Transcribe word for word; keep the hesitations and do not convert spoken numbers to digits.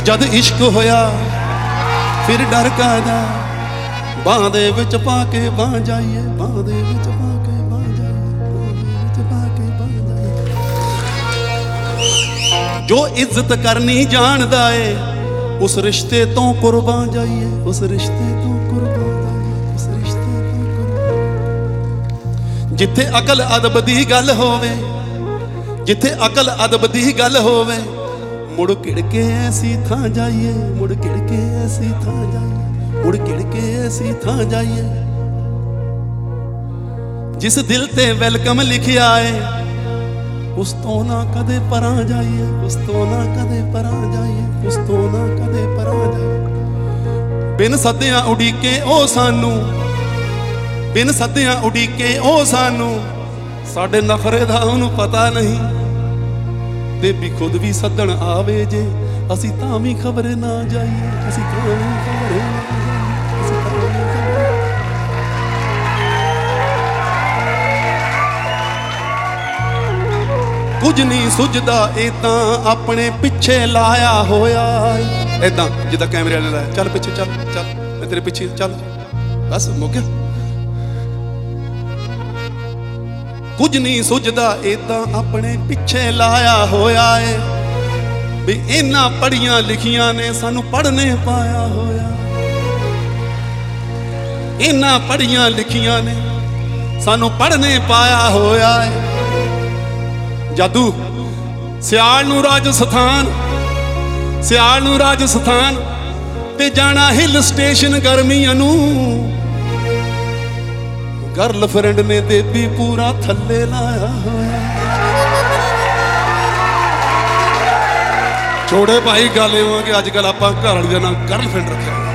जद इश्क होया फिर डर कादा, बांह दे विच पा के बांह जाइए, बांह दे विच पा के बांह जाइए, बांह दे विच पा के बांह जाइए। जो इज्जत करनी जानदा है उस रिश्ते तो कुर्बान जाइए, उस रिश्ते तो कुर्बान जाइए, उस रिश्ते तो कुर्बान। जिथे अकल अदब दी गल होवे, जिथे अकल अदब दी गल होवे, मुड़ किड़ के ऐसी थां जाइए, मुड़ किड़ के ऐसी थां जाइए, मुड़ किड़ के ऐसी थां जाइए। जिस दिल ते वेलकम लिखिया है उस तो ना कदे परां जाइए, उस तो ना कदे परां जाइए, उस तो ना कदे परां जाइए। बिन सद्दियां उड़ीके ओ सानू, बिन सद्दियां उड़ीके ओ सानू, साडे नखरे दा उहनूं पता नहीं। बेबी खुद भी सदन आवे जे असी तां भी खबर ना जाइए, असी तां भी खबर ना जाइए, असी तां भी खबर। कुछ नहीं सुझदा इदां अपने पिछे लाया होया, इदां जिद्दां कैमरे वाले लाया। चल पिछे चल चल, मैं तेरे पिछे चल, बस मुक गया। कुछ नहीं सुझदा इदां अपने पिछे लाया होया है, भी इन्हां पढ़ियां लिखियां ने सानू पढ़ने पाया होया, इन्हां पढ़ियां लिखियां ने सानू पढ़ने पाया होया है। जादू सियाल नू राजस्थान, सियाल नू राजस्थान ते जाना हिल स्टेशन गर्मियां नू, गर्लफ्रेंड ने देवी पूरा थल्ले लाया होया। छोड़े भाई गल कि अजकल आपां घर वाली दा नाम गर्लफ्रेंड रखिया।